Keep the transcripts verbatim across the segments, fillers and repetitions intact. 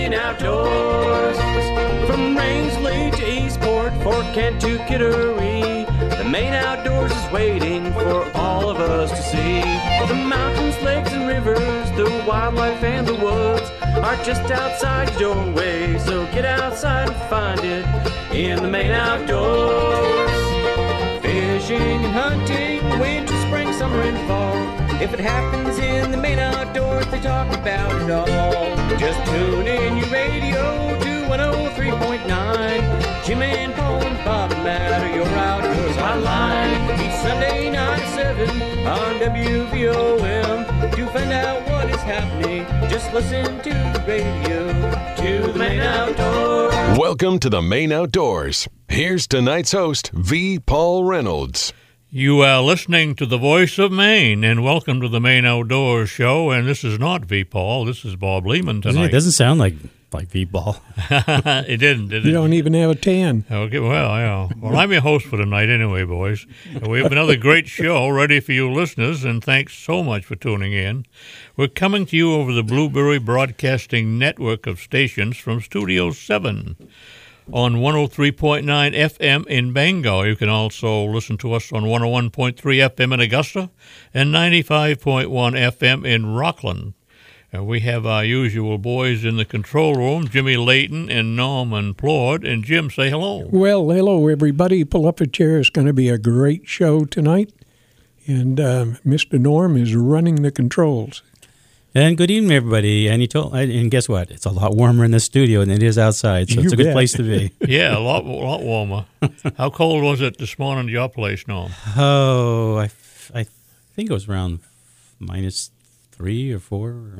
Maine Outdoors. From Rangeley to Eastport, Fort Kent to Kittery, the Maine Outdoors is waiting for all of us to see. The mountains, lakes, and rivers, the wildlife and the woods are just outside your doorway, so get outside and find it in the Maine Outdoors. Fishing and hunting, winter, spring, summer, and fall. If it happens in the Maine Outdoors, they talk about it all. Just tune in your radio to one oh three point nine. Jim and Paul and Bob and Matt are your Outdoors Hotline. Each Sunday night at seven on W V O M. To find out what is happening, just listen to the radio, to the Maine Outdoors. Welcome to the Maine Outdoors. Here's tonight's host, V. Paul Reynolds. You are listening to the Voice of Maine, and welcome to the Maine Outdoors Show. And this is not V. Paul, this is Bob Lehman tonight. It doesn't sound like like V. Paul. It didn't, did it? You don't even have a tan. Okay, well, yeah. Well, I'm your host for tonight anyway, boys. And we have another great show ready for you listeners, and thanks so much for tuning in. We're coming to you over the Blueberry Broadcasting Network of stations from Studio seven. On one oh three point nine F M in Bangor. You can also listen to us on one oh one point three F M in Augusta and ninety-five point one F M in Rockland. Uh, we have our usual boys in the control room, Jimmy Layton and Norman Plord. And Jim, say hello. Well, hello, everybody. Pull up a chair. It's going to be a great show tonight. And um, Mister Norm is running the controls. And good evening, everybody. And you told, and guess what? It's a lot warmer in the studio than it is outside, so You it's a good bet. place to be. Yeah, a lot, a lot warmer. How cold was it this morning at your place, Norm? Oh, I, f- I think it was around minus three or four. Or...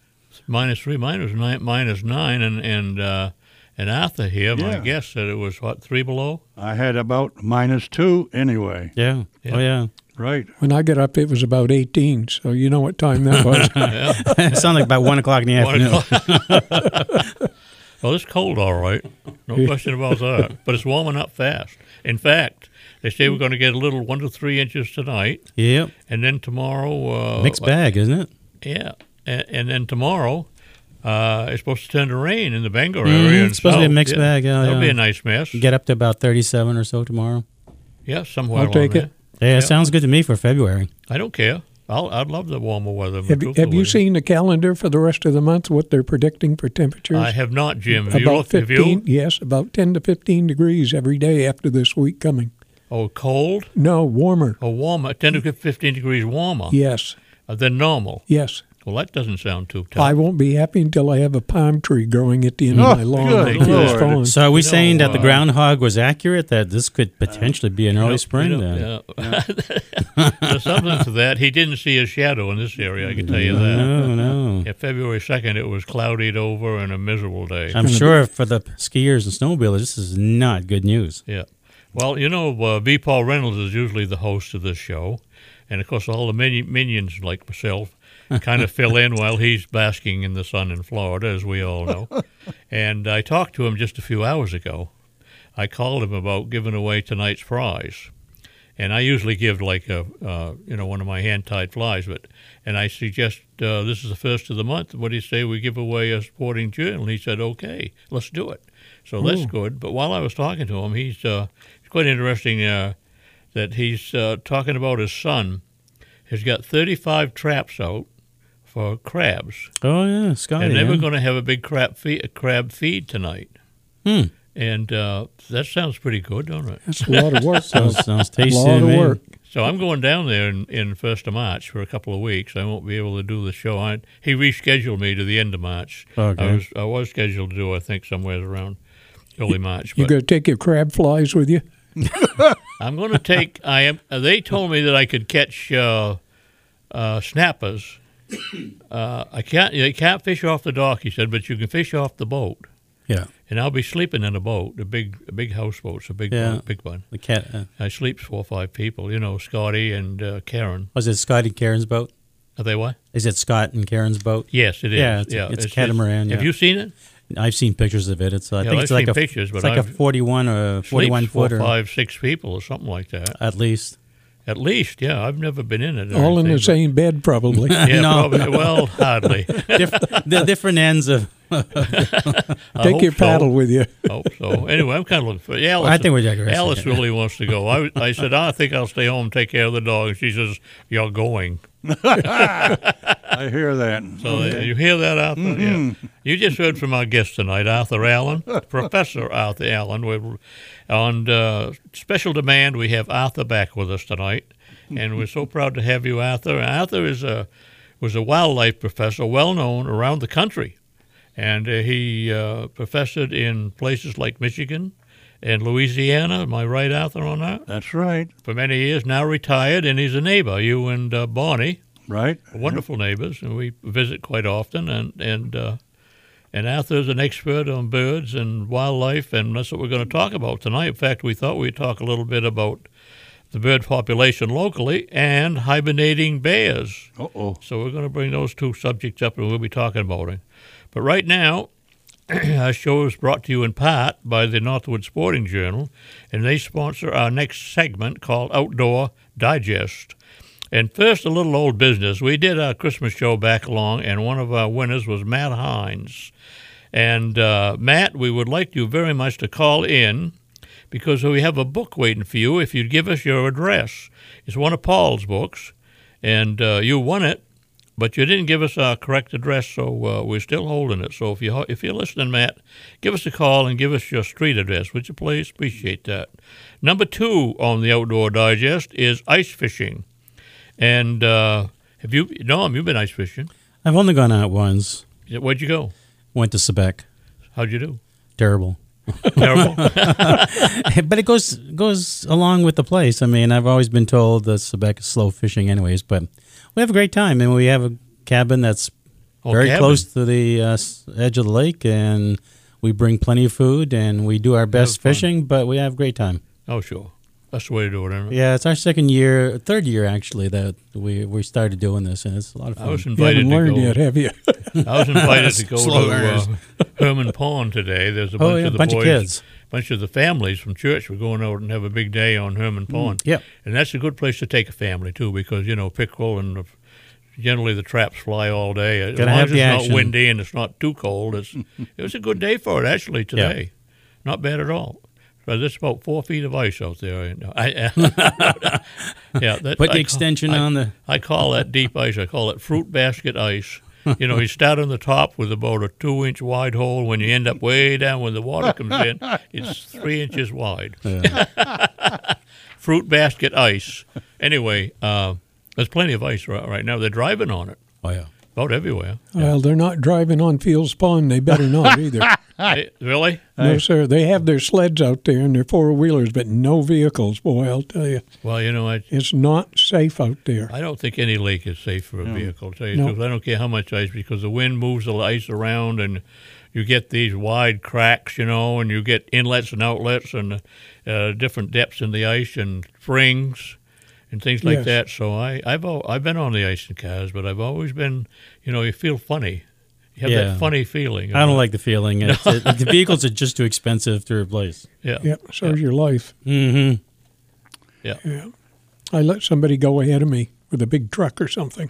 Minus three, minus nine, minus nine, and and uh, and Arthur here, my Yeah. guess said it was what, three below? I had about minus two anyway. Yeah. Yeah. Oh, yeah. Right. When I got up, it was about eighteen, so you know what time that was. It sounded like about one o'clock in the One afternoon. o'clock. Well, it's cold, all right. No question about that. But it's warming up fast. In fact, they say we're going to get a little one to three inches tonight, Yep. and then tomorrow. Uh, Mixed bag, isn't it? Yeah, and, and then tomorrow uh, it's supposed to turn to rain in the Bangor Mhm, area. it's and supposed to be a south. mixed Yeah, bag, yeah, That'll be yeah. a nice mess. Get up to about thirty-seven or so tomorrow. Yeah, somewhere I'll along take there. it. Yeah, Yeah. it sounds good to me for February. I don't care. I'll, I'd love the warmer weather. have, you- have you seen the calendar for the rest of the month, what they're predicting for temperatures? I have not, Jim. Have you about looked? Have fifteen, you? yes, about ten to fifteen degrees every day after this week coming. Oh, cold No, warmer. or warmer? ten to fifteen degrees warmer Yes, uh, than normal. yes. Well, that doesn't sound too tough. I won't be happy until I have a palm tree growing at the end Oh, of my lawn. good that keeps Lord. falling. So are we You know, saying that the uh, groundhog was accurate, that this could potentially be an early You spring know, then? yeah. There's something to that. He didn't see a shadow in this area, I can tell you that. No, no. Yeah, February second, it was clouded over and a miserable day. I'm sure for the skiers and snowmobilers, this is not good news. Yeah. Well, you know, uh, V. Paul Reynolds is usually the host of this show. And, of course, all the min- minions like myself kind of fill in while he's basking in the sun in Florida, as we all know. And I talked to him just a few hours ago. I called him about giving away tonight's prize. And I usually give like a, uh, you know, one of my hand-tied flies, but and I suggest uh, this is the first of the month. What do you say we give away a sporting journal? And he said, okay, let's do it. So that's Ooh. good. But while I was talking to him, he's uh, it's quite interesting uh, that he's uh, talking about his son. He's got thirty-five traps out for crabs, Oh, yeah, Scotty. and they were yeah. going to have a big crab feed, a crab feed tonight. Hmm. And uh, that sounds pretty good, don't it? That's a lot of work. Sounds, sounds a tasty lot to of me. work. So I'm going down there in, in first of March for a couple of weeks. I won't be able to do the show. I, he rescheduled me to the end of March. Okay. I was I was scheduled to do, I think, somewhere around early March. You But going to take your crab flies with you? I'm going to take. I am. They told me that I could catch uh, uh, snappers. Uh, I can't. They can't fish off the dock, he said, but you can fish off the boat. Yeah. And I'll be sleeping in a boat, a big, a big houseboat. It's a big, Yeah. boat, big one. The cat. Uh, I sleeps four or five people. You know, Scotty and uh, Karen. was it Scott and Karen's boat? Are they what? Is it Scott and Karen's boat? Yes, it is. Yeah, it's a- it's a catamaran, Have yeah. you seen it? I've seen pictures of it. It's I Yeah, think I've it's like seen a pictures, it's but like a I've- forty-one or forty-one Sleeps four, footer five, six people or something like that. at least. At least, yeah. I've never been in it. or All in the anything, same bed, probably. but- Yeah, No. probably. Well, hardly. Diff- the different ends of. I Take hope your so. paddle with you. Hope so. Anyway, I'm kind of looking for Alice. I think we're digressing. Alice really wants to go. I, I said, I think I'll stay home and take care of the dog. And she says, you're going. I hear that. So uh, you hear that, Arthur? Mm-hmm. Yeah. You just heard from our guest tonight, Arthur Allen, Professor Arthur Allen. We're, on uh, special demand, we have Arthur back with us tonight, and we're so proud to have you, Arthur. Arthur is a was a wildlife professor, well known around the country, and uh, he uh, professored in places like Michigan and Louisiana. Am I right, Arthur, on that? That's right. For many years, now retired, and he's a neighbor. You and uh, Bonnie. Right. Wonderful neighbors, and we visit quite often. And and uh, and Arthur's an expert on birds and wildlife, and that's what we're going to talk about tonight. In fact, we thought we'd talk a little bit about the bird population locally and hibernating bears. Uh-oh. So we're going to bring those two subjects up, and we'll be talking about it. But right now, our show is brought to you in part by the Northwood Sporting Journal, and they sponsor our next segment called Outdoor Digest. And first, a little old business. We did our Christmas show back along, and one of our winners was Matt Hines. And uh, Matt, we would like you very much to call in because we have a book waiting for you if you'd give us your address. It's one of Paul's books, and uh, you won it, but you didn't give us our correct address, so uh, we're still holding it. So if, you, if you're listening, Matt, give us a call and give us your street address, would you please? Appreciate that. Number two on the Outdoor Digest is ice fishing. And uh, have you, Norm, you've been ice fishing. I've only gone out once. Where'd you go? Went to Sebec. How'd you do? Terrible. Terrible? But it goes goes along with the place. I mean, I've always been told that Sebec is slow fishing anyways, but we have a great time. And we have a cabin that's Oh, very cabin. close to the uh, s- edge of the lake, and we bring plenty of food, and we do our best fun. fishing, but we have a great time. Oh, sure. That's the way to do it, isn't it? Yeah, it's our second year, third year actually, that we, we started doing this, and it's a lot of I fun. was You invited haven't to learned go. yet, have you? I was invited to go Slow to learners. uh, Herman Pond today. There's a Oh, bunch yeah, of the bunch of boys, kids. bunch of the families from church were going out and have a big day on Herman Pond. Yep. And that's a good place to take a family too, because you know pickerel and the, generally the traps fly all day. As Gotta long have as the it's action. not windy and it's not too cold, it's it was a good day for it actually today. Not bad at all. So there's about four feet of ice out there. I, yeah, that, Put the I ca- extension I- on the... I call that deep ice. I call it fruit basket ice. You know, you start on the top with about a two-inch wide hole. When you end up way down when the water comes in, it's three inches wide. Fruit basket ice. Anyway, uh, there's plenty of ice right, right now. They're driving on it Oh, yeah. about everywhere. Well, they're not driving on Fields Pond. They better not either. Hey, really? No, sir. They have their sleds out there and their four-wheelers, but no vehicles. Boy, I'll tell you, Well, you know, I, it's not safe out there. I don't think any lake is safe for a vehicle. To tell you the No. truth, I don't care how much ice because the wind moves the ice around, and you get these wide cracks, you know, and you get inlets and outlets and uh, different depths in the ice and springs and things like Yes. that. So I, I've al- I've been on the ice in cars, but I've always been, you know, you feel funny. You have Yeah. that funny feeling. you I don't know? like the feeling. It's, it, the vehicles are just too expensive to replace. Yeah. Yep, so's your life. Mm-hmm. Yeah. Yeah. I let somebody go ahead of me with a big truck or something.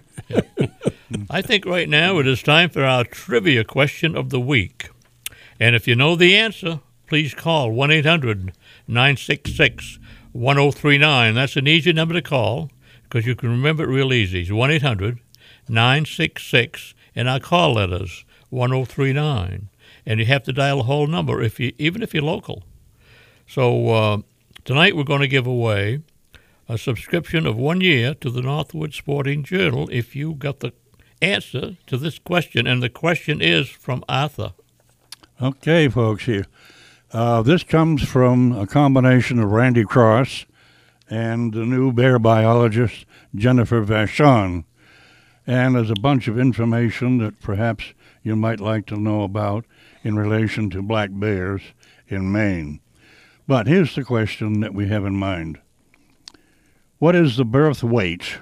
I think right now it is time for our trivia question of the week. And if you know the answer, please call one eight hundred nine six six one oh three nine. That's an easy number to call because you can remember it real easy. It's one eight hundred nine six six, and our call letters, one oh three nine. And you have to dial the whole number, if you, even if you're local. So uh, tonight we're going to give away a subscription of one year to the Northwood Sporting Journal if you got the answer to this question. And the question is from Arthur. Okay, folks, here. Uh, this comes from a combination of Randy Cross and the new bear biologist, Jennifer Vachon. And there's a bunch of information that perhaps you might like to know about in relation to black bears in Maine. But here's the question that we have in mind. What is the birth weight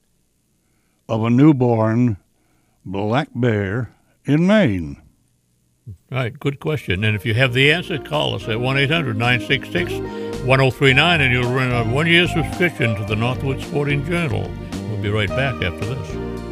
of a newborn black bear in Maine? All right, good question. And if you have the answer, call us at one eight hundred nine six six one oh three point nine, and you'll win a one-year subscription to the Northwood Sporting Journal. We'll be right back after this.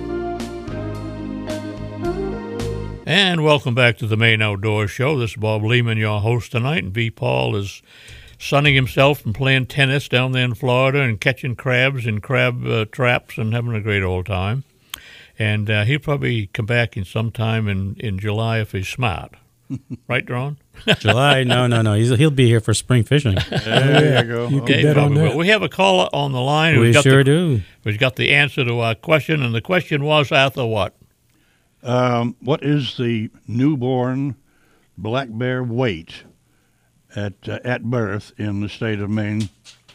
And welcome back to the Maine Outdoors Show. This is Bob Lehman, your host tonight, and V. Paul is sunning himself and playing tennis down there in Florida and catching crabs and crab uh, traps and having a great old time. And uh, he'll probably come back in sometime in, in July if he's smart. Right, Ron? July? No, no, no. He's, he'll be here for spring fishing. There you go. You Okay. can bet on Probably that. will. We have a caller on the line. We who's got sure the, do. Who's got the answer to our question, and the question was, Arthur, what? Um, what is the newborn black bear weight at uh, at birth in the state of Maine?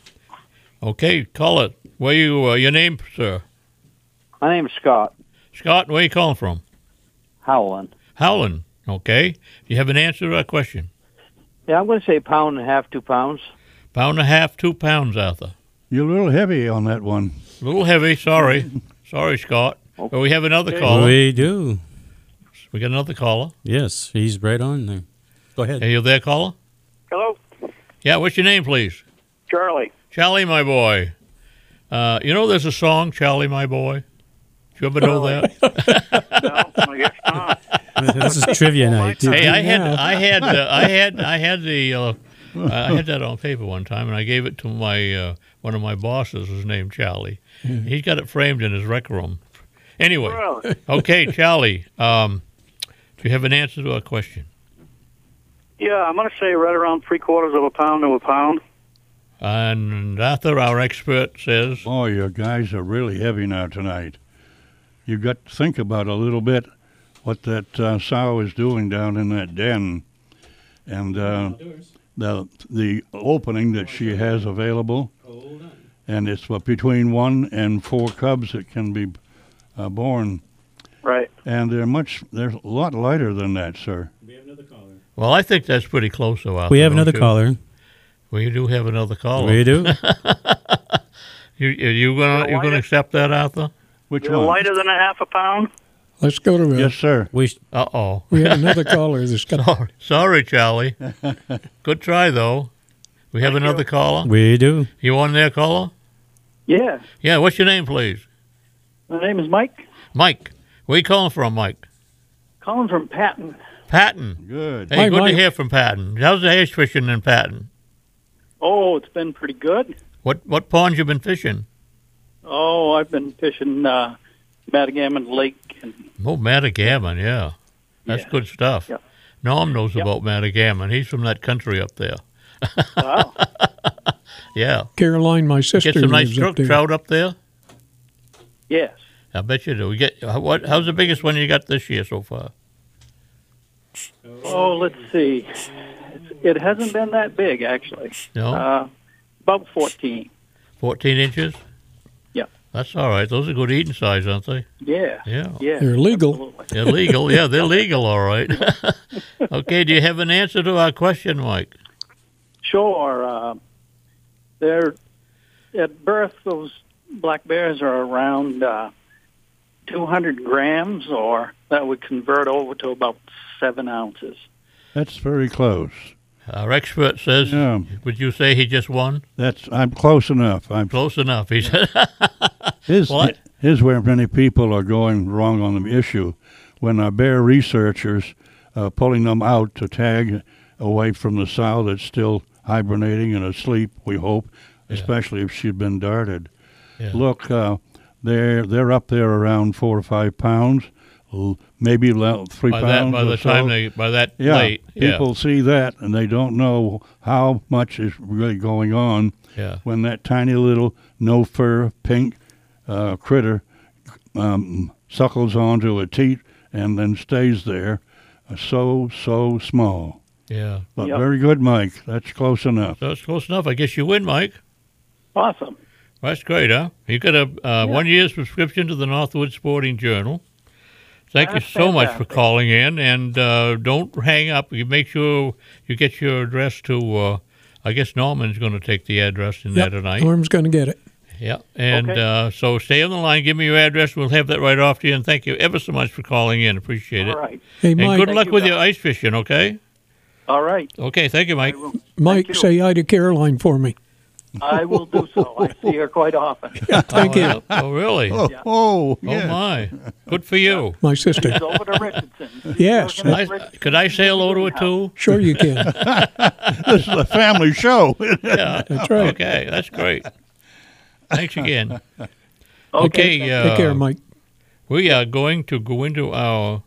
Okay, call it. Where you? Uh, your name, sir? My name's Scott Scott. Where you calling from? Howland. Howland. Okay. Do you have an answer to our question? Yeah, I'm going to say pound and a half, two pounds. Pound and a half, two pounds, Arthur. You're a little heavy on that one. A little heavy. Sorry, sorry, Scott. But we have another Okay. caller. We do. We got another caller. Yes, he's right on there. Go ahead. Are you there, caller? Hello, Yeah. What's your name, please? Charlie. Charlie, my boy. Uh, you know, there's a song, Charlie, my boy. Did you ever know that? No, I guess not. This is trivia night. Hey, I had, Yeah. I had, uh, I had, I had the, uh, I had that on paper one time, and I gave it to my uh, one of my bosses. His name Charlie. He's got it framed in his rec room. Anyway, Really? okay, Charlie. Um, do you have an answer to our question? Yeah, I'm going to say right around three quarters of a pound to a pound. And Arthur, our expert, says, Boy, your guys are really heavy now tonight. You've got to think about a little bit what that uh, sow is doing down in that den, and uh, the the opening that she has available, and it's uh, between one and four cubs that can be uh, born, Right. and they're much they're a lot lighter than that, sir. well, I think that's pretty close, though, Arthur. We have don't another you? caller. We do have another caller. We do. You, are you gonna, you gonna accept that, Arthur? Which They're one? lighter than a half a pound. Let's go to. Uh, Yes, sir. We Uh oh. We have another caller that's got. Sorry, sorry, Charlie. Good try, though. We have another caller. we do. You on there, caller? Yeah. Yeah. What's your name, please? My name is Mike. Mike. Where you calling from, Mike? Calling from Patton. Patton. Good. Hey, Hi, good Mike. to hear from Patton. How's the ice fishing in Patton? Oh, it's been pretty good. What what ponds you been fishing? Oh, I've been fishing uh, Matagamon Lake. And Oh, Matagamon, yeah. That's Yeah. good stuff. Yep. Norm knows Yep. about Matagamon. He's from that country up there. wow. Yeah. Caroline, my sister, Get some nice lives up trout, there. trout up there? Yes. I bet you do. We get uh, what? How's the biggest one you got this year so far? Oh, let's see. It's, it hasn't been that big, actually. No? Uh, about fourteen. fourteen inches? Yep. That's all right. Those are good eating size, aren't they? Yeah. Yeah. Yeah. They're legal. Absolutely. They're legal. Yeah, they're legal, all right. Okay, do you have an answer to our question, Mike? Sure. Uh, they're at birth. Those black bears are around uh, two hundred grams, or that would convert over to about seven ounces. That's very close. Our expert says, Yeah. would you say he just won? That's I'm close enough. I'm Close enough, he said. Here's, What? here's where many people are going wrong on the issue. When our bear researchers are pulling them out to tag away from the sow that's still hibernating and asleep, we hope, especially if she'd been darted. Yeah. Look, uh, they're they're up there around four or five pounds, l- maybe le- three by that, pounds by or the so. time they, by that yeah, late. Yeah. people see that and they don't know how much is really going on Yeah. when that tiny little no fur pink uh, critter um, suckles onto a teat and then stays there, uh, so so small. Yeah. But Yep. very good, Mike. That's close enough. So it's close enough. I guess you win, Mike. Awesome. That's great, huh? You got a uh, one-year subscription to the Northwood Sporting Journal. Thank That's you so much for fantastic. calling in, and uh, don't hang up. You make sure you get your address to. Uh, I guess Norman's going to take the address in Yep, there tonight. Norm's going to get it. Yeah, and Okay. uh, so stay on the line. Give me your address. We'll have that right off to you. And thank you ever so much for calling in. Appreciate it. All right. Hey, And Mike, good Thank luck you, with guys. your ice fishing. Okay. All right. Okay, thank you, Mike. I will, Mike, you. say hi to Caroline for me. I will do so. I see her quite often. Thank oh, you. yeah. Oh, really? Oh, Yeah. oh, Oh, yes. my. Good for you. My sister. She's over to Richardson. Yes. I, could I say hello to her, too? Sure you can. This is a family show. Yeah. That's right. Okay, that's great. Thanks again. Okay. Okay, uh, Take care, Mike. we are going to go into our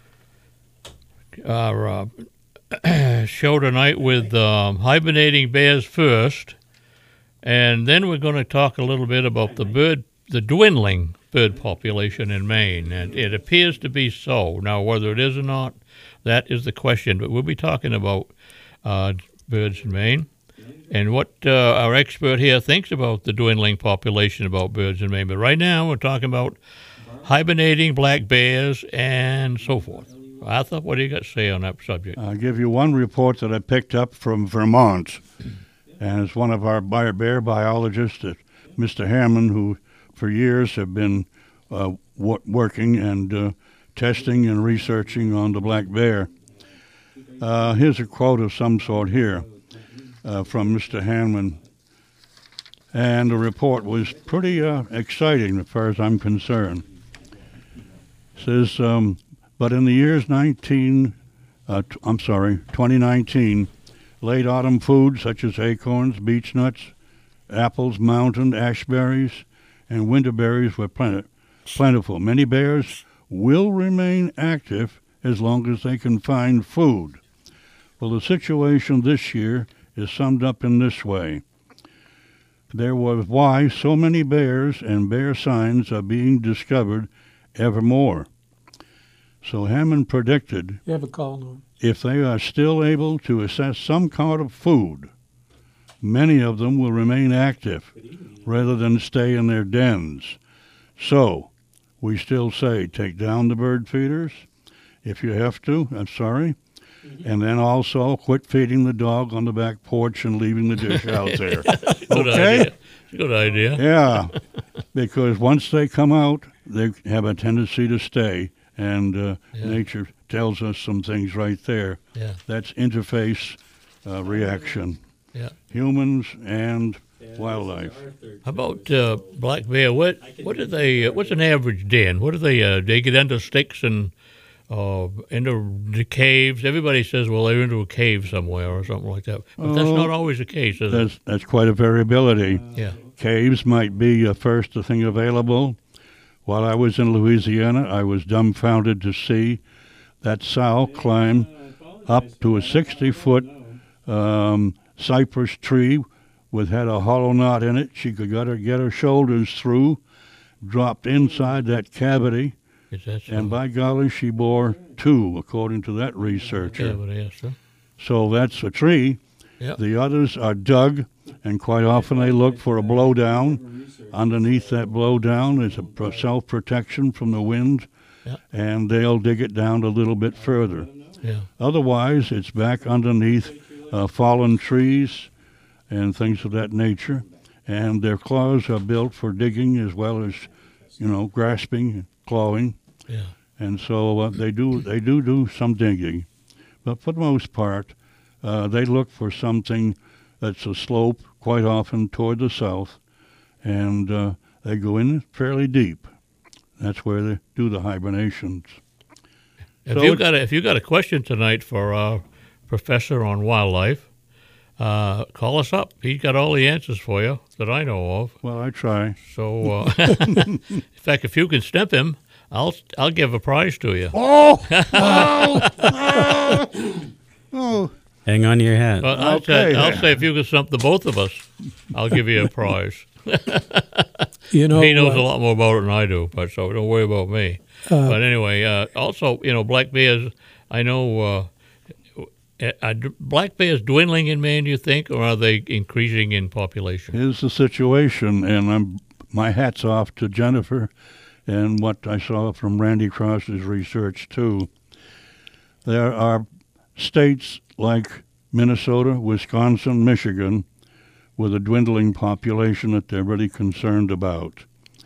our uh, show tonight with um, hibernating bears first, and then we're going to talk a little bit about the bird, the dwindling bird population in Maine, and it appears to be so. Now, whether it is or not, that is the question. But we'll be talking about uh, birds in Maine, and what uh, our expert here thinks about the dwindling population about birds in Maine. But right now, we're talking about hibernating black bears and so forth. Arthur, what do you got to say on that subject? I'll give you one report that I picked up from Vermont, and it's one of our bi- bear biologists, uh, Mister Hammond, who for years have been uh, w- working and uh, testing and researching on the black bear. Uh, here's a quote of some sort here uh, from Mister Hammond, and the report was pretty uh, exciting as far as I'm concerned. It says, um, but in the years nineteen, uh, t- I'm sorry, twenty nineteen, late autumn foods such as acorns, beech nuts, apples, mountain ashberries, and winterberries were plenty, plentiful. Many bears will remain active as long as they can find food. Well, the situation this year is summed up in this way. There was why so many bears and bear signs are being discovered evermore. So Hammond predicted You have a call now. if they are still able to assess some kind of food, many of them will remain active rather than stay in their dens. So we still say take down the bird feeders if you have to, I'm sorry, and then also quit feeding the dog on the back porch and leaving the dish out there. Good Okay? idea. Good idea. Yeah, because once they come out, they have a tendency to stay, and uh, Yeah. nature tells us some things right there. Yeah. That's interface uh, reaction. Yeah. Humans and wildlife. How about uh, black bear? What what do they? Uh, what's an average den? What do they? Uh, they get into sticks and uh, into the caves. Everybody says, well, they're into a cave somewhere or something like that. But that's Oh, not always the case, is it? That's that's quite a variability. Yeah. Caves might be uh, first thing available. While I was in Louisiana, I was dumbfounded to see that sow climb up to a sixty-foot um, cypress tree with had a hollow knot in it. She could get her, get her shoulders through, dropped inside that cavity, Is that so? and by golly, she bore two, according to that researcher. Yeah, but yes, sir. So that's a tree. Yeah. The others are dug, and quite often they look for a blowdown. Underneath that blowdown is a pro- self-protection from the wind, Yeah. and they'll dig it down a little bit further. Yeah. Otherwise, it's back underneath uh, fallen trees and things of that nature, and their claws are built for digging as well as, you know, grasping, clawing, Yeah. and so uh, they do they do do some digging, but for the most part, uh, they look for something that's a slope, quite often toward the south, and uh, they go in fairly deep. That's where they do the hibernations. If So you it- got a, if you got a question tonight for our professor on wildlife, uh, call us up. He's got all the answers for you that I know of. Well, I try. So, uh, in fact, if you can stump him, I'll I'll give a prize to you. Oh! oh! oh! Hang on to your hat. But I'll, Okay. say, I'll say if you can stump the both of us, I'll give you a prize. You know, he knows uh, a lot more about it than I do, but so don't worry about me. Uh, but anyway, uh, also, you know, black bears, I know, uh, are d- black bears dwindling in Maine, do you think, or are they increasing in population? Here's the situation, and I'm my hat's off to Jennifer and what I saw from Randy Cross's research, too. There are states like Minnesota, Wisconsin, Michigan, with a dwindling population that they're really concerned about.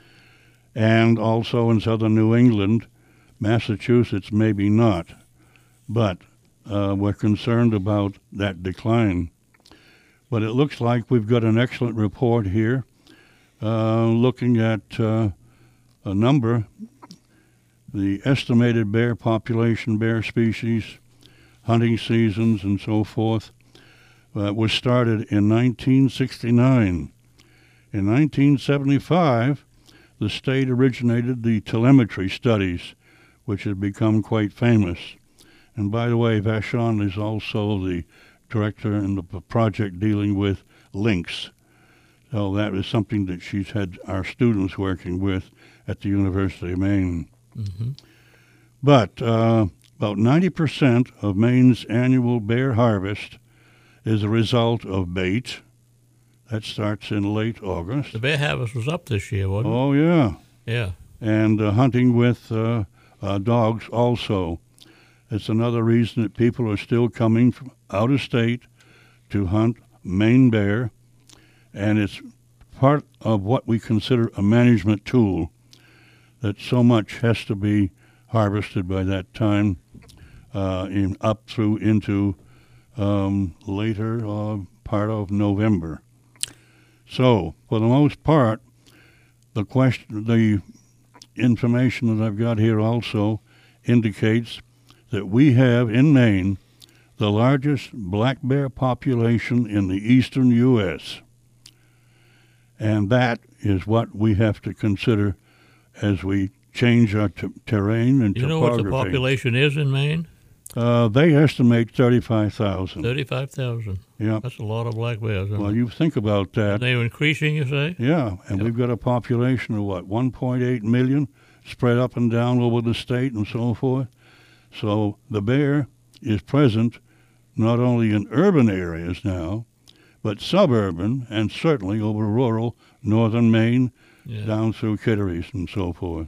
And also in southern New England, Massachusetts, maybe not. But uh, we're concerned about that decline. But it looks like we've got an excellent report here, uh, looking at uh, a number, the estimated bear population, bear species, hunting seasons, and so forth, uh, was started in nineteen sixty-nine. In nineteen seventy-five, the state originated the telemetry studies, which have become quite famous. And by the way, Vachon is also the director in the p- project dealing with lynx. So that is something that she's had our students working with at the University of Maine. Mm-hmm. But uh, about ninety percent of Maine's annual bear harvest is a result of bait. That starts in late August. The bear harvest was up this year, wasn't Oh, yeah. it? Yeah. And uh, hunting with uh, uh, dogs also. It's another reason that people are still coming from out of state to hunt Maine bear, and it's part of what we consider a management tool, that so much has to be harvested by that time, uh, in up through into um, later uh, part of November. So, for the most part, the question, the information that I've got here also indicates that we have in Maine the largest black bear population in the eastern U S And that is what we have to consider as we change our t- terrain and You know topography. what the population is in Maine? Uh, they estimate thirty-five thousand. thirty-five thousand. Yeah. That's a lot of black bears. Isn't Well, it? you think about that. They're increasing, you say? Yeah, and Yeah. we've got a population of what, one point eight million spread up and down over the state and so forth. So the bear is present not only in urban areas now, but suburban and certainly over rural northern Maine, Yeah. down through Kitteries and so forth.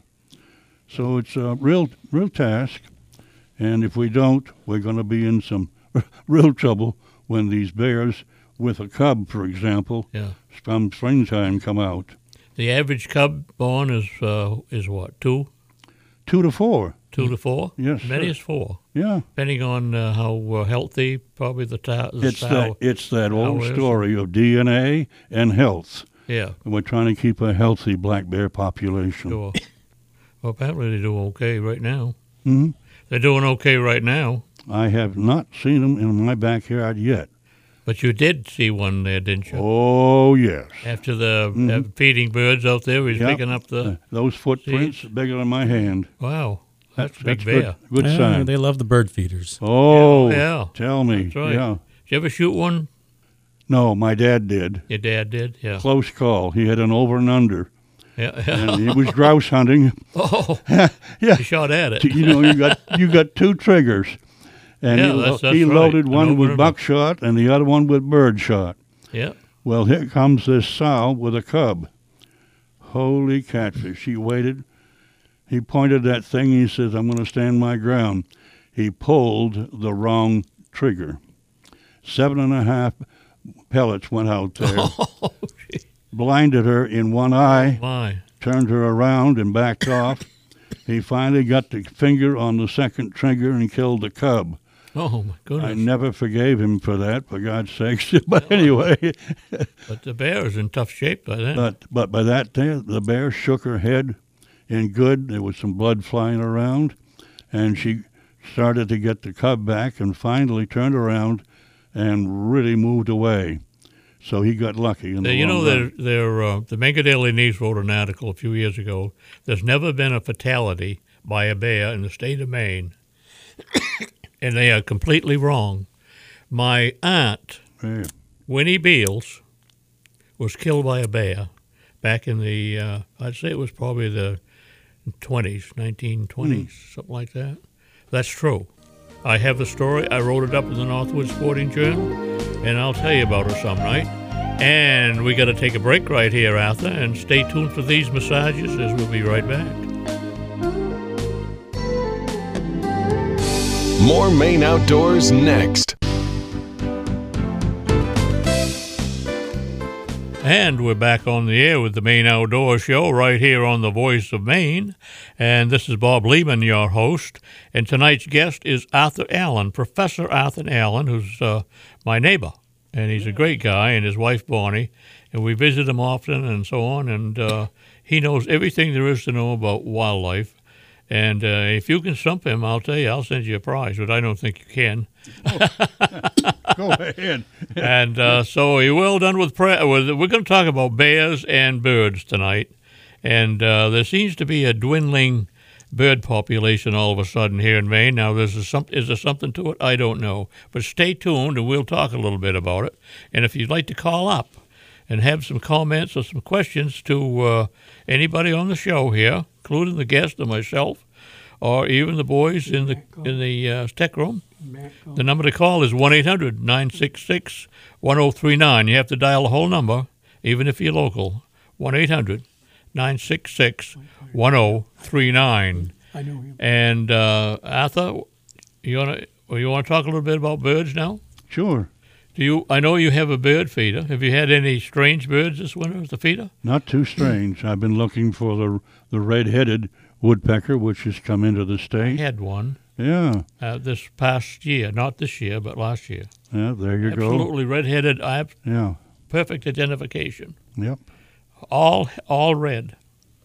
So it's a real, real task, and if we don't, we're going to be in some real trouble when these bears with a cub, for example, Yeah. from springtime come out. The average cub born is uh, is what, two? Two to four. Two to four? Yes, Many sir. is four. Yeah. Depending on uh, how uh, healthy, probably the, ta- the It's sow. that, it's that old is. story of D N A and health. Yeah, And we're trying to keep a healthy black bear population. sure. Well, apparently they do okay right now. hmm They're doing okay right now. I have not seen them in my backyard yet. But you did see one there, didn't you? Oh, yes. After the Mhm. uh, feeding birds out there, he's Yep. picking up the... Uh, those footprints are bigger than my hand. Wow, that's, a big that's bear. good, good Yeah, sign. they love the bird feeders. Oh, Yeah, yeah. tell me. That's right. Yeah. Did you ever shoot one? No, my dad did. Your dad did? Yeah. Close call. He had an over and under, Yeah. and he was grouse hunting. Oh, yeah, you shot at it. you know, you got you got two triggers, and Yeah, he, lo- that's- that's he right. loaded An one over with and- buckshot and the other one with bird shot. Yeah. Well, here comes this sow with a cub. Holy catfish! He waited. He pointed that thing. He says, "I'm going to stand my ground." He pulled the wrong trigger. Seven and a half pellets went out there, Oh, gee. blinded her in one eye, My. turned her around and backed off. He finally got the finger on the second trigger and killed the cub. Oh, my goodness. I never forgave him for that, for God's sakes. But anyway, But the bear is in tough shape by then. but but by that day, the bear shook her head in good. There was some blood flying around, and she started to get the cub back and finally turned around and really moved away. So he got lucky in Uh, the you know, long there, run. there, uh, the Mega Daily News wrote an article a few years ago. There's never been a fatality by a bear in the state of Maine, and they are completely wrong. My aunt, Yeah. Winnie Beals, was killed by a bear back in the, uh, I'd say it was probably the twenties, nineteen twenties, something like that. That's true. I have the story. I wrote it up in the Northwood Sporting Journal, and I'll tell you about her some night. And we got to take a break right here, Arthur, and stay tuned for these massages as we'll be right back. More Maine Outdoors next. And we're back on the air with the Maine Outdoor Show right here on the Voice of Maine. And this is Bob Lehman, your host. And tonight's guest is Arthur Allen, Professor Arthur Allen, who's uh, my neighbor. And he's a great guy, and his wife, Bonnie. And we visit him often and so on. And uh, he knows everything there is to know about wildlife. And uh, if you can stump him, I'll tell you, I'll send you a prize, but I don't think you can. Go ahead. And uh, so you're well done with, pre- with we're going to talk about bears and birds tonight. And uh, there seems to be a dwindling bird population all of a sudden here in Maine. Now, there's a some, is there something to it? I don't know. But stay tuned, and we'll talk a little bit about it. And if you'd like to call up and have some comments or some questions to uh, anybody on the show here, including the guest or myself, or even the boys in the in the uh, tech room, the number to call is one eight hundred nine six six one oh three nine. You have to dial the whole number, even if you're local, one eight hundred nine six six one oh three nine. I know him. And uh, Arthur, you want to you want to talk a little bit about birds now? Sure. Do you? I know you have a bird feeder. Have you had any strange birds this winter as a feeder? Not too strange. I've been looking for the the red-headed woodpecker, which has come into the I state. had one Yeah. uh, this past year, not this year, but last year. Yeah, there you go. Absolutely red-headed. I have Yeah. perfect identification. Yep. All all red,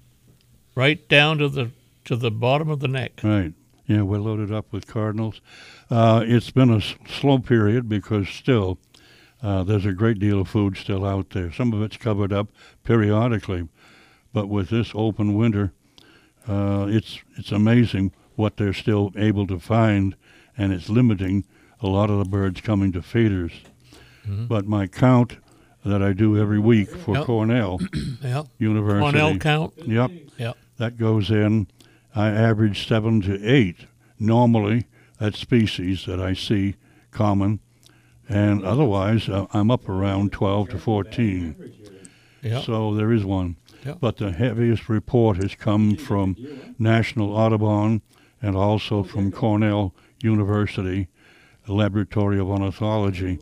right down to the to the bottom of the neck. Right. Yeah, we're loaded up with cardinals. Uh, it's been a s- slow period because still uh, there's a great deal of food still out there. Some of it's covered up periodically, but with this open winter, uh, it's it's amazing what they're still able to find, and it's limiting a lot of the birds coming to feeders. Mm-hmm. But my count that I do every week for Yep. Cornell Yep. University. Cornell count. Yep. Yep. That goes in. I average seven to eight normally. That's species that I see common, and otherwise uh, I'm up around twelve to fourteen. Yep. So there is one. Yep. But the heaviest report has come from National Audubon and also from Cornell University Laboratory of Ornithology.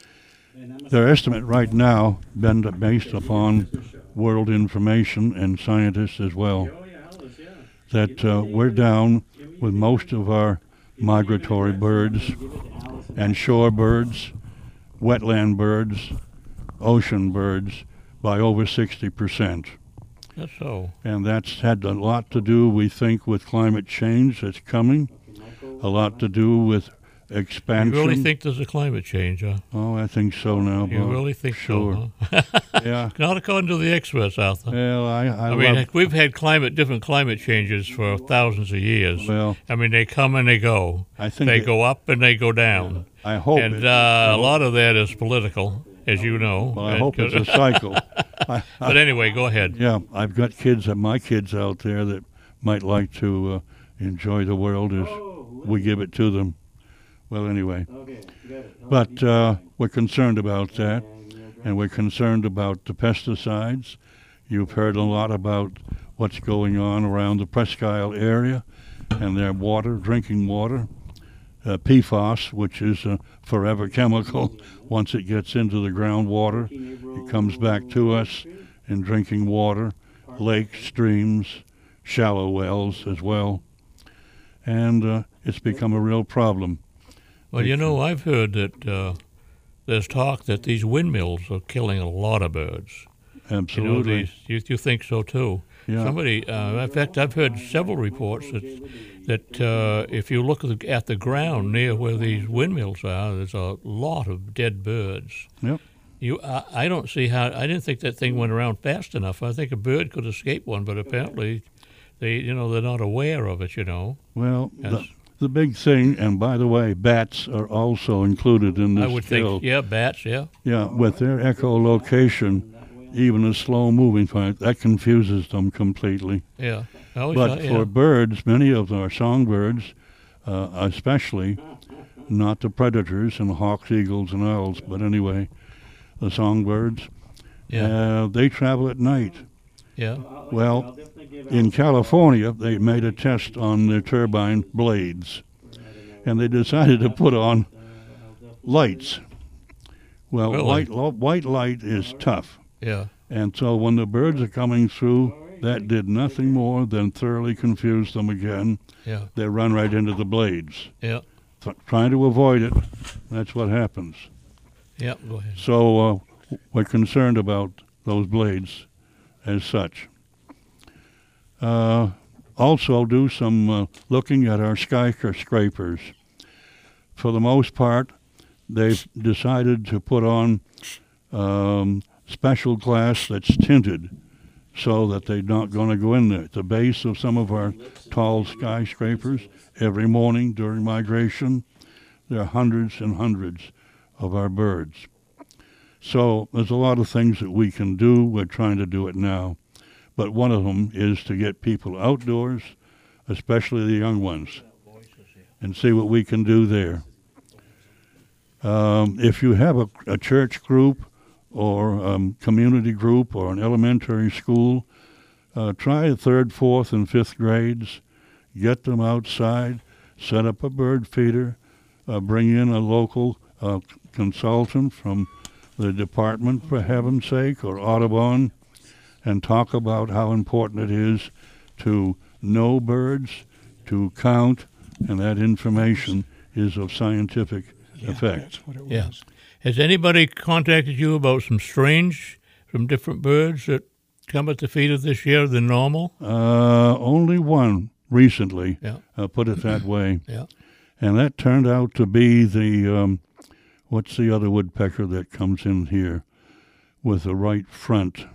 Their estimate right now, been based upon world information and scientists as well, that uh, we're down with most of our migratory birds and shore birds, wetland birds, ocean birds by over sixty percent. That's so. And that's had a lot to do, we think, with climate change that's coming, a lot to do with You expansion. really think there's a climate change, huh? Oh, I think so now, You Bob. really think Sure. so, huh? Yeah. Not according to the experts, Arthur. Well, I, I, I mean, love, we've had climate, different climate changes for thousands of years. well, I mean, they come and they go. I think They it- go up and they go down. I hope and it, uh, a lot of that is political, as you know. well, I And- hope it's a cycle. I, But anyway, go ahead. yeah, I've got kids, uh, my kids out there that might like to uh, enjoy the world as we give it to them. Well, anyway, but uh, we're concerned about that, and we're concerned about the pesticides. You've heard a lot about what's going on around the Presque Isle area and their water, drinking water. Uh, P FAS, which is a forever chemical, once it gets into the groundwater, it comes back to us in drinking water, lakes, streams, shallow wells as well. And uh, it's become a real problem. Well, you know, I've heard that uh, there's talk that these windmills are killing a lot of birds. You know, Absolutely. these, you, you think so too? Yeah. Somebody, uh, in fact, I've heard several reports that that uh, if you look at the, at the ground near where these windmills are, there's a lot of dead birds. Yep. You, I, I don't see how. I didn't think that thing went around fast enough. I think a bird could escape one, but apparently, they, you know, they're not aware of it. You know, Well, the, Yes. the big thing, and by the way, bats are also included in this I would kill. think, yeah, bats, yeah, Yeah, with their echolocation, even a slow-moving part, that confuses them completely. yeah. I always But thought, yeah. for birds, many of our songbirds, uh, especially, not the predators and hawks, eagles, and owls, but anyway, the songbirds, yeah, uh, they travel at night. yeah. Well, in California, they made a test on their turbine blades, and they decided to put on lights. Well, Really? white, lo- white light is tough. Yeah, And so when the birds are coming through, that did nothing more than thoroughly confuse them again. Yeah. They run right into the blades. Yeah. Th- trying to avoid it, that's what happens. Yeah, go ahead. So uh, we're concerned about those blades as such. Uh, also do some uh, looking at our skyscrapers. For the most part, they've decided to put on um, special glass that's tinted so that they're not going to go in there. At the base of some of our tall skyscrapers, every morning during migration, there are hundreds and hundreds of our birds. So there's a lot of things that we can do. We're trying to do it now. But one of them is to get people outdoors, especially the young ones, and see what we can do there. Um, if you have a, a church group or um, community group or an elementary school, uh, try third, fourth, and fifth grades. Get them outside, set up a bird feeder, uh, bring in a local uh, consultant from the department, for heaven's sake, or Audubon, and talk about how important it is to know birds, to count, and that information is of scientific Yeah, effect. that's what it Yeah. was. Has anybody contacted you about some strange, some different birds that come at the feeder this year than normal? Uh, only one recently, Yeah. uh, put it that way. Yeah. And that turned out to be the, um, what's the other woodpecker that comes in here with the right front?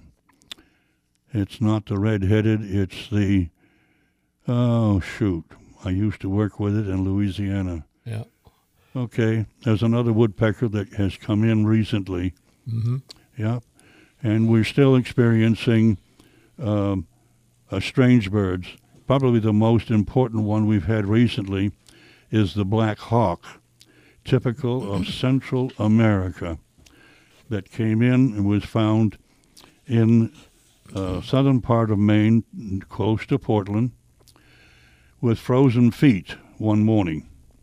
It's not the red-headed, it's the, oh, shoot. I used to work with it in Louisiana. Yeah. Okay, there's another woodpecker that has come in recently. Mm-hmm. Yeah, and we're still experiencing um, uh, strange birds. Probably the most important one we've had recently is the black hawk, typical of Central America, that came in and was found in uh, southern part of Maine, close to Portland, with frozen feet one morning.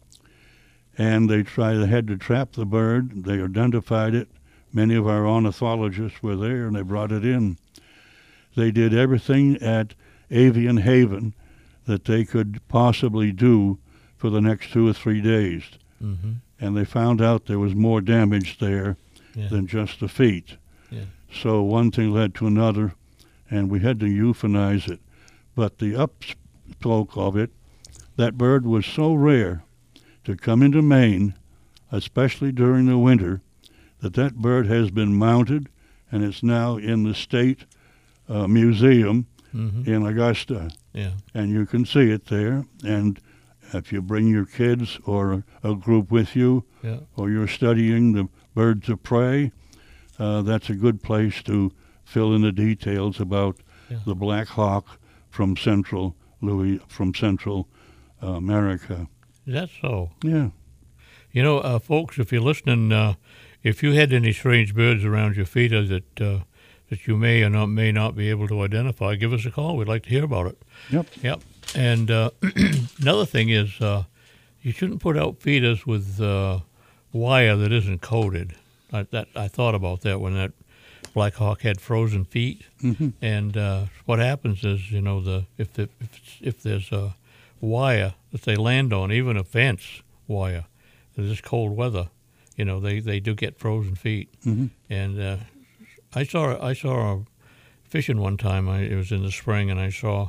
And they tried, they had to trap the bird. They identified it. Many of our ornithologists were there, and they brought it in. They did everything at Avian Haven that they could possibly do for the next two or three days. Mm-hmm. And they found out there was more damage there Yeah. than just the feet. Yeah. So one thing led to another, and we had to euthanize it. But the upstroke of it, that bird was so rare to come into Maine, especially during the winter, that that bird has been mounted, and it's now in the State uh, Museum Mm-hmm. in Augusta. Yeah. And you can see it there. And if you bring your kids or a, a group with you, Yeah. or you're studying the birds of prey, uh, that's a good place to fill in the details about Yeah. the black hawk from Central Louis from Central uh, America. Is that so? Yeah. You know, uh, folks, if you're listening, uh, if you had any strange birds around your feeder that uh, that you may or not may not be able to identify, give us a call. We'd like to hear about it. Yep. Yep. And uh, another thing is, uh, you shouldn't put out feeders with uh, wire that isn't coated. I, that I thought about that when that Black Hawk had frozen feet. Mm-hmm. And uh, what happens is, you know, the if the, if, it's, if there's a wire that they land on, even a fence wire, this cold weather, you know, they, they do get frozen feet. Mm-hmm. And uh, I saw I saw fishing one time. I, it was in the spring, and I saw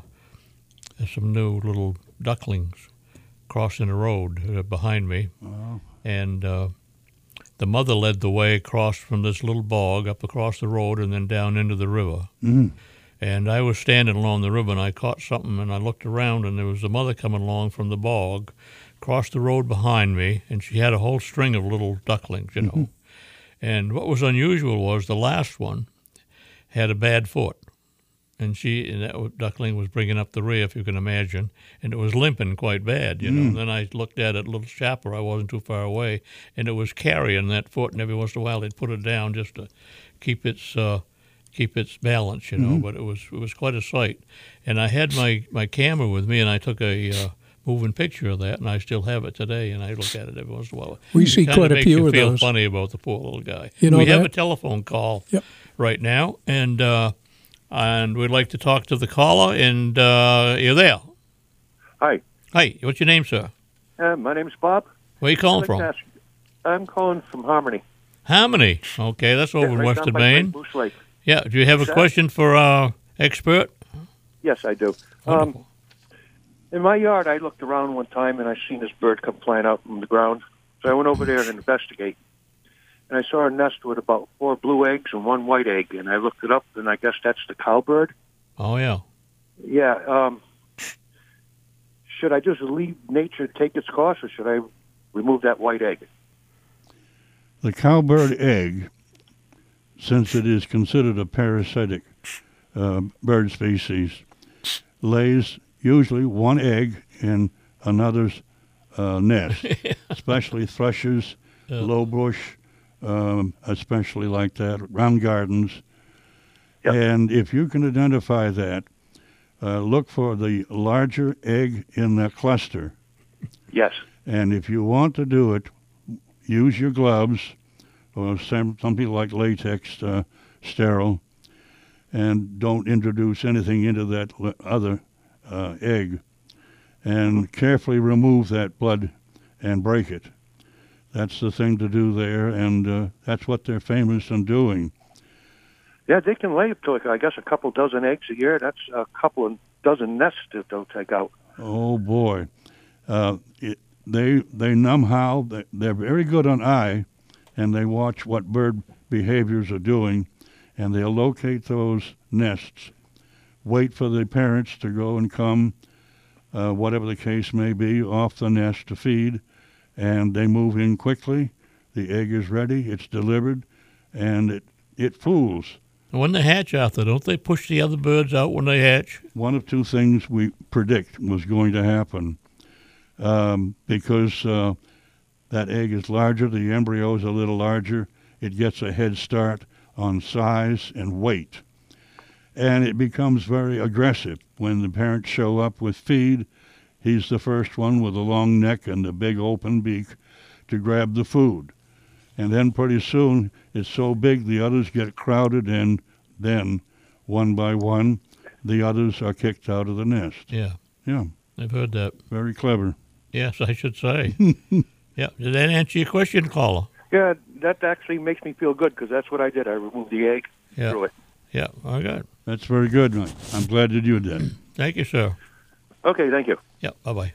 some new little ducklings crossing the road uh, behind me. Wow. And uh, the mother led the way across from this little bog up across the road and then down into the river. Mm-hmm. And I was standing along the river, and I caught something, and I looked around, and there was a mother coming along from the bog, crossed the road behind me, and she had a whole string of little ducklings, you know. Mm-hmm. And what was unusual was the last one had a bad foot, and she and that duckling was bringing up the rear, if you can imagine, and it was limping quite bad, you know. Mm. And then I looked at it a little sharper. I wasn't too far away, and it was carrying that foot, and every once in a while they'd put it down just to keep its uh, keep its balance, you know. Mm-hmm. But it was it was quite a sight. And I had my, my camera with me, and I took a uh, moving picture of that, and I still have it today, and I look at it every once in a while. We It see kinda quite a makes few you of feel those. funny about the poor little guy. You know we have that- a telephone call Yep. right now, and uh, and we'd like to talk to the caller. And uh, you're there. Hi. Hi. What's your name, sir? Uh, my name's Bob. Where are you calling I'd like from? to ask- I'm calling from Harmony. Harmony. Okay, that's over Yeah, in right Western down by Maine. Great Moose Lake. Yeah. Do you have a What's that? question for our expert? Yes, I do. Um, in my yard, I looked around one time and I seen this bird come flying out from the ground. So I went over there and investigate. And I saw a nest with about four blue eggs and one white egg. And I looked it up, and I guess that's the cowbird. Oh, yeah. Yeah. Um, should I just leave nature take its course, or should I remove that white egg? The cowbird egg, since it is considered a parasitic uh, bird species, lays usually one egg in another's uh, nest, especially thrushes, Yeah. low bush, um, especially like that, round gardens. Yep. And if you can identify that, uh, look for the larger egg in the cluster. Yes. And if you want to do it, use your gloves or some, something like latex uh, sterile, and don't introduce anything into that l- other uh, egg. And carefully remove that blood and break it. That's the thing to do there, and uh, that's what they're famous in doing. Yeah, they can lay up to, like, I guess, a couple dozen eggs a year. That's a couple of dozen nests that they'll take out. Oh boy, uh, it, they they numb how they, they're very good on eye, and they watch what bird behaviors are doing, and they'll locate those nests, wait for the parents to go and come, uh, whatever the case may be, off the nest to feed, and they move in quickly. The egg is ready, it's delivered, and it it fools. When they hatch out there, don't they push the other birds out when they hatch? One of two things we predict was going to happen. Um, because uh, that egg is larger, the embryo is a little larger, it gets a head start on size and weight. And it becomes very aggressive. When the parents show up with feed, he's the first one with a long neck and a big open beak to grab the food. And then pretty soon, it's so big the others get crowded, and then, one by one, the others are kicked out of the nest. Yeah. Yeah. I've heard that. Very clever. Yes, I should say. Yeah. Did that answer your question, caller? Yeah, that actually makes me feel good, because that's what I did. I removed the egg, Yeah. threw it. Yeah, I got it. That's very good. Mike. I'm glad that you did. Thank you, sir. Okay, thank you. Yeah, bye-bye.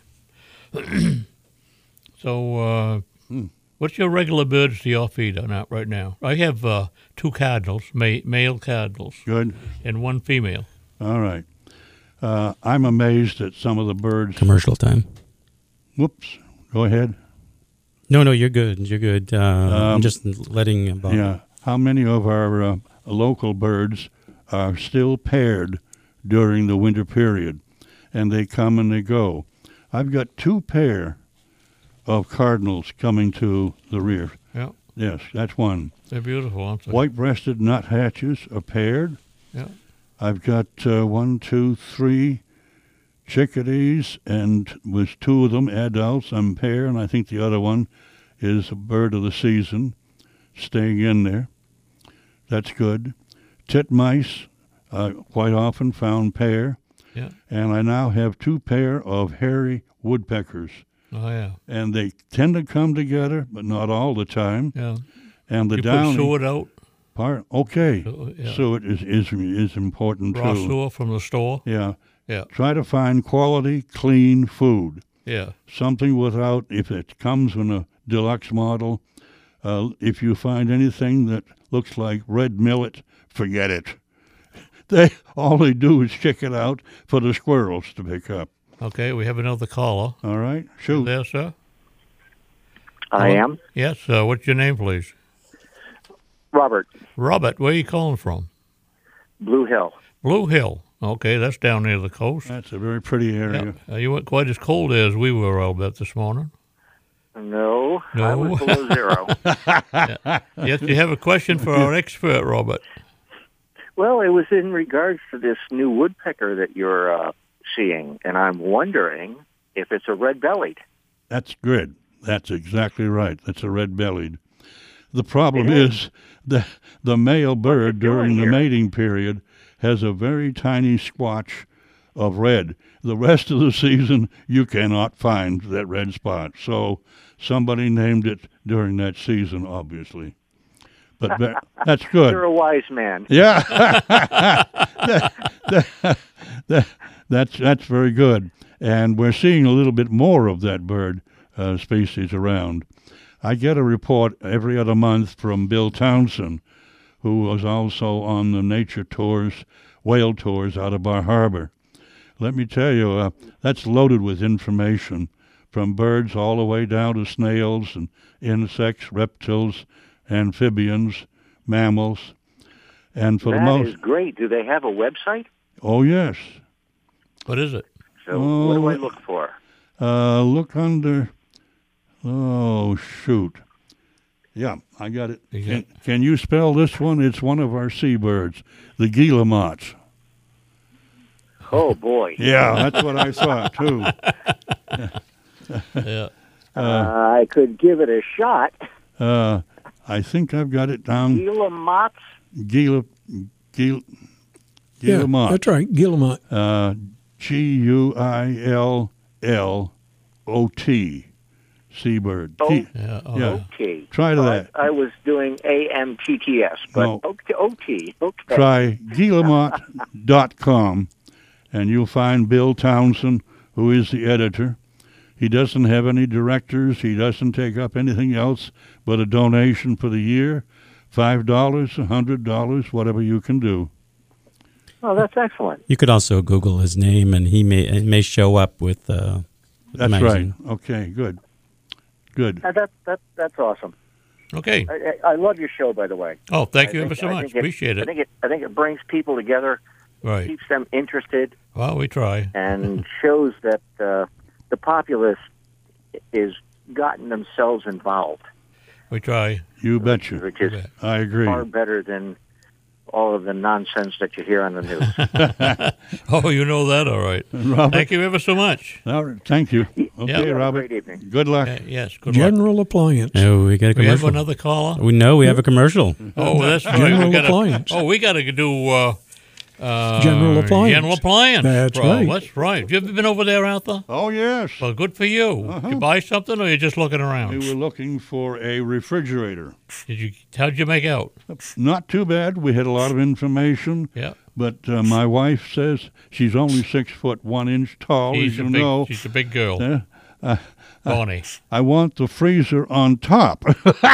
So, uh, Hmm. what's your regular birds to your feed on out right now? I have uh, two cardinals, ma- male cardinals, Good. and one female. All right. Uh, I'm amazed at some of the birds. Commercial time. Whoops. Go ahead. No, no, you're good. You're good. Uh, I'm Um, just letting about. Yeah. How many of our uh, local birds are still paired during the winter period? And they come and they go. I've got two pair of cardinals coming to the rear. Yeah. Yes, that's one. They're beautiful, aren't they? White-breasted nuthatches are paired. Yeah. I've got uh, one, two, three chickadees, and with two of them adults, I'm pair, and I think the other one is a bird of the season, staying in there. That's good. Titmice, uh, quite often found pair. Yeah. And I now have two pair of hairy woodpeckers. Oh, yeah. And they tend to come together, but not all the time. Yeah. And the you downy put suet out? part, okay. So, yeah. Suet is, is, is important Raw too. suet from the store? Yeah. Yeah. Try to find quality, clean food. Yeah. Something without, if it comes in a deluxe model, uh, if you find anything that looks like red millet, forget it. They all they do is kick it out for the squirrels to pick up. Okay, we have another caller. All right, shoot. You there, sir? I Hello? am. Yes, uh, what's your name, please? Robert, Robert, where are you calling from? Blue Hill. Blue Hill. Okay, that's down near the coast. That's a very pretty area. Yeah. Uh, you weren't quite as cold there as we were, I'll bet, this morning. No, No. I was below zero. Yeah. Yes, you have a question for our expert, Robert. Well, it was in regards to this new woodpecker that you're uh, seeing, and I'm wondering if it's a red-bellied. That's good. That's exactly right. That's a red-bellied. The problem It is. is that the male bird during the here? mating period has a very tiny squatch of red. The rest of the season, you cannot find that red spot. So somebody named it during that season, obviously. But that, that's good. You're a wise man. Yeah, that, that, that, that's that's very good, and we're seeing a little bit more of that bird uh, species around. I get a report every other month from Bill Townsend, who was also on the nature tours, whale tours out of Bar Harbor. Let me tell you, uh, that's loaded with information, from birds all the way down to snails and insects, reptiles, amphibians, mammals, and for That the most. is great. Do they have a website? Oh yes. What is it? So what do I Oh, look for? Uh, look under. Oh shoot. Yeah, I got it. You Can, got- can you spell this one? It's one of our seabirds, the guillemots. Oh boy. Yeah, that's what I thought too. Yeah. Uh, I could give it a shot. Uh, I think I've got it down. Gila Mott's. Guille, Guille, Yeah, guillemot. that's right, Guillemot. Uh, G U I L L O T, seabird. Oh. T- Yeah. Oh, Yeah. Okay. Try Oh, that. I, I was doing A M T T S, but No. okay, O T. Okay. Try guillemot dot com, and you'll find Bill Townsend, who is the editor. He doesn't have any directors. He doesn't take up anything else but a donation for the year, five dollars, a hundred dollars, whatever you can do. Oh, that's excellent. You could also Google his name, and he may it may show up with. Uh, with the That's magazine. right. Okay, good, good. Uh, that, that, that's awesome. Okay. I, I I love your show, by the way. Oh, thank I you think- ever so I much. think it- Appreciate I it. think it. I think it brings people together, Right. keeps them interested, Well, we try. and shows that uh, the populace is gotten themselves involved, We try. You betcha. which is bet. I agree. far better than all of the nonsense that you hear on the news. Oh, you know that, all right. Robert, Thank you ever so much. all right, thank you. Okay, Yeah. Have a Robert. great evening. Good luck. Uh, yes, good luck. General Appliance. Oh, we got a We have commercial. another caller. We know we have a commercial. Oh, that's right. General we gotta, Appliance. Oh, we got to do uh, uh, General Appliance. General Appliance. That's bro. right. That's right. Have you ever been over there, Arthur? Oh yes. Well, good for you. Uh-huh. Did you buy something, or you just looking We around? were looking for a refrigerator. Did you? How'd you make out? Not too bad. We had a lot of information, Yeah. but uh, my wife says she's only six foot one inch tall, She's as a you big. know. She's a big girl. Uh, uh, Bonnie. I want the freezer on top.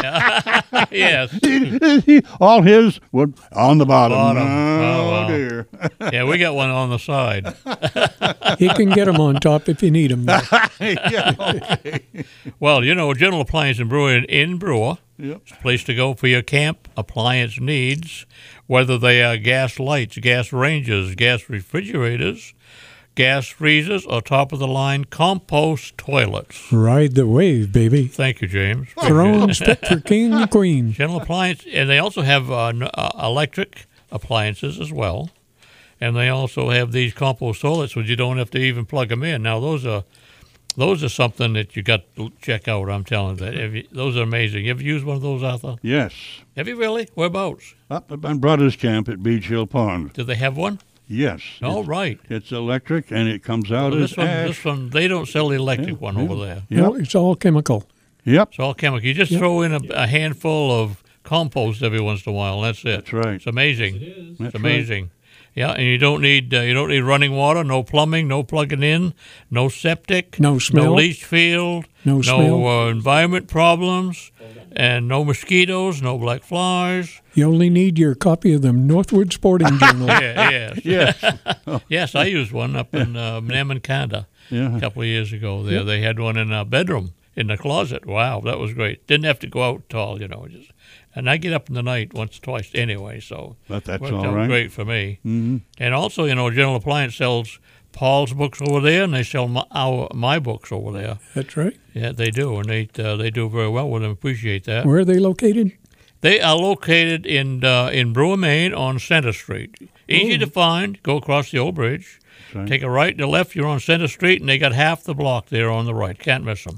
Yes. All his were on the bottom. Bottom. Oh, Oh, wow. dear. Yeah, we got one on the side. He can get them on top if you need them. Yeah, okay. Well, you know, General Appliance and Brewer in, in Brewer. Yep. It's a place to go for your camp appliance needs, whether they are gas lights, gas ranges, gas refrigerators, gas freezers, or top-of-the-line compost toilets. Ride the wave, baby. Thank you, James. Thrones fit for king and queen. General Appliance, and they also have uh, n- uh, electric appliances as well. And they also have these compost toilets, which you don't have to even plug them in. Now, those are those are something that you got to check out. I'm telling you that. Have you, those are amazing. You ever used one of those, Arthur? Yes. Have you really? Whereabouts? Up at my brother's camp at Beach Hill Pond. Do they have one? Yes. All It's, right. it's electric, and it comes out Well, as this one, ash. this one, they don't sell the electric Yeah, one yeah. over there. Yep. Well, it's all chemical. Yep. It's all chemical. You just Yep. throw in a, a handful of compost every once in a while. That's it. That's right. It's amazing. That's It's amazing. Yeah, and you don't need uh, you don't need running water, no plumbing, no plugging in, no septic, No smell. no leach field, No smell. uh, environment problems, and no mosquitoes, no black flies. You only need your copy of the Northwood Sporting Journal. Yeah, yes, Yes. yes. I used one up in uh, Namikanda a Yeah. couple of years ago. There, they had one in a bedroom in the closet. Wow, that was great. Didn't have to go out at all, you know. Just and I get up in the night once, twice anyway. So But that's worked all out right. great for me. Mm-hmm. And also, you know, General Appliance sells Paul's books over there, and they sell my, our my books over there. That's right. Yeah, they do, and they uh, they do very well with them. Appreciate that. Where are they located? They are located in uh, in Brewer, Maine, on Center Street. Easy Oh. to find. Go across the old bridge. Right. Take a right and a left. You're on Center Street, and they got half the block there on the right. Can't miss them.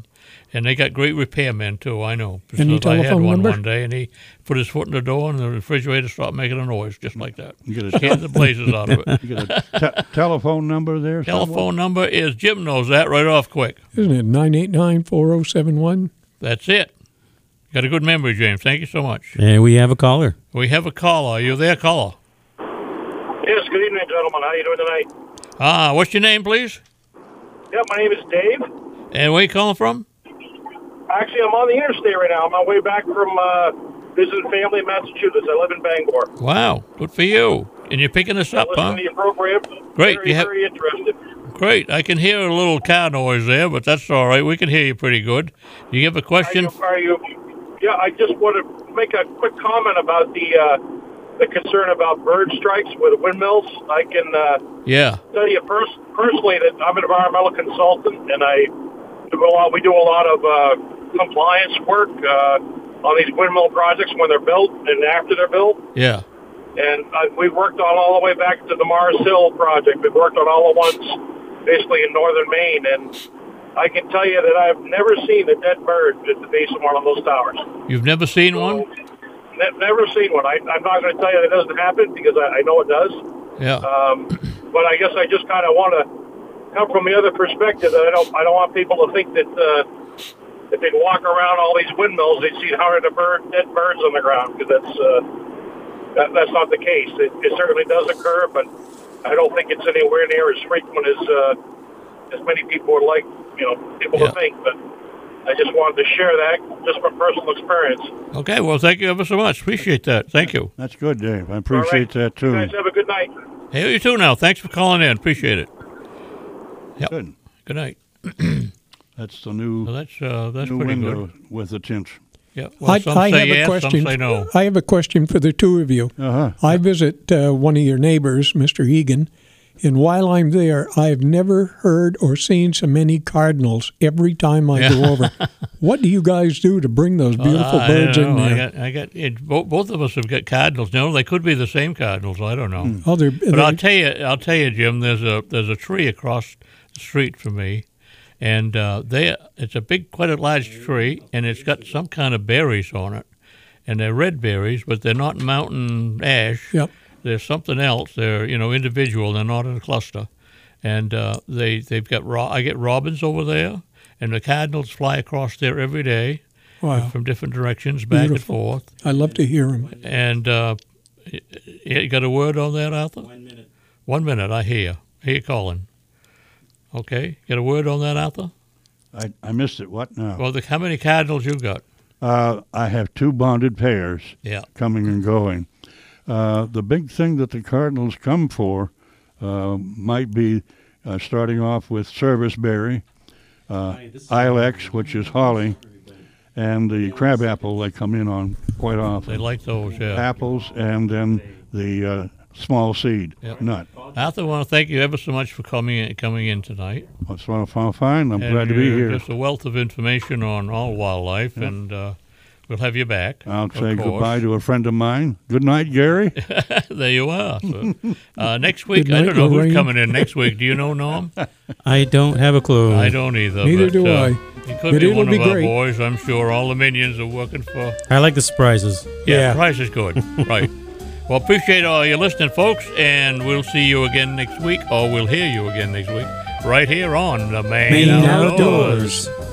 And they got great repairmen, too, I know. Any Because I had telephone one number? one day, and he put his foot in the door, and the refrigerator stopped making a noise, just like that. You get a Scared the blazes out of it. You get a te- telephone number there? Telephone number is, Jim knows that right off quick. Isn't it nine eight nine, four oh seven one? That's it. Got a good memory, James. Thank you so much. And we have a caller. We have a caller. Are you there, caller? Yes, good evening, gentlemen. How are you doing tonight? Ah, what's your name, please? Yeah, my name is Dave. And where you calling from? Actually, I'm on the interstate right now. I'm on my way back from uh, visiting family in Massachusetts. I live in Bangor. Wow, good for you. And you're picking us I up, listen huh? to your program. Great. Very, You have- very interested. Great. I can hear a little car noise there, but that's all right. We can hear you pretty good. You have a question? Are you, are you? Yeah, I just want to make a quick comment about the uh, the concern about bird strikes with windmills. I can uh, Yeah. tell you pers- personally that I'm an environmental consultant, and I do a lot. We do a lot of uh, compliance work uh, on these windmill projects when they're built and after they're built. Yeah. And uh, we've worked on all the way back to the Mars Hill project. We've worked on all the ones basically in northern Maine, and I can tell you that I've never seen a dead bird at the base of one of those towers. You've never seen one? Ne- never seen one. I, I'm not going to tell you that it doesn't happen because I, I know it does. Yeah. Um, but I guess I just kind of want to come from the other perspective that I don't. I don't want people to think that uh, if they'd walk around all these windmills, they'd see hundreds of bird, dead birds on the ground, because that's uh, that, that's not the case. It, it certainly does occur, but I don't think it's anywhere near as frequent as uh, as many people would like, you know, people Yeah. to think. But I just wanted to share that just from personal experience. Okay, well, thank you ever so much. Appreciate that. Thank you. That's good, Dave. I appreciate that, too. You guys have a good night. Hey, you too now. Thanks for calling in. Appreciate it. Yep. Good. Good night. That's the new, Well, that's uh, that's new pretty window good. with the tint. Yeah. Well, I, some I say have a yes, question. some say no. I have a question for the two of you. Uh-huh. I visit uh, one of your neighbors, Mister Egan, and while I'm there, I've never heard or seen so many cardinals every time I go over. What do you guys do to bring those beautiful Uh, birds I don't in know. there? I got, I got. It, both, both of us have got cardinals. No, they could be the same cardinals. I don't know. Oh, they're, But they're- I'll tell you, I'll tell you, Jim. There's a there's a tree across the street from me, and uh, they it's a big, quite a large tree, and it's got some kind of berries on it, and they're red berries, but they're not mountain ash. Yep. They're something else. They're you know individual. They're not in a cluster, and uh, they they've got ro- I get robins over there, and the cardinals fly across there every day. Wow. From different directions, back Beautiful. and forth. I love to hear them. And uh, y- you got a word on that, Arthur? One minute. One minute, I hear. I hear you calling. Okay. Got a word on that, Arthur? I, I missed it. What now? Well, the, how many cardinals you got? Uh, I have two bonded pairs Yeah. coming and going. Uh, the big thing that the Cardinals come for uh, might be uh, starting off with serviceberry, uh, ilex, which is holly, and the crabapple they come in on quite often. They like those, yeah. Apples, and then the uh, small seed Yep. nut. Arthur, I want to thank you ever so much for coming in, coming in tonight. That's what I find. I'm And glad to be you're here. Just a wealth of information on all wildlife, Yep. and uh, we'll have you back. I'll of say course. goodbye to a friend of mine. Good night, Gary. There you are. So, uh, next week, Good I night, don't know Lorraine. who's coming in next week. Do you know, Norm? I don't have a clue. I don't either. Neither but, do uh, I. It could But be it'll one be of our great. boys, I'm sure. All the minions are working for. I like the surprises. Yeah, Yeah. the price is good. Right. Well, appreciate all your listening, folks, and we'll see you again next week, or we'll hear you again next week, right here on the Maine, Maine Outdoors. Outdoors.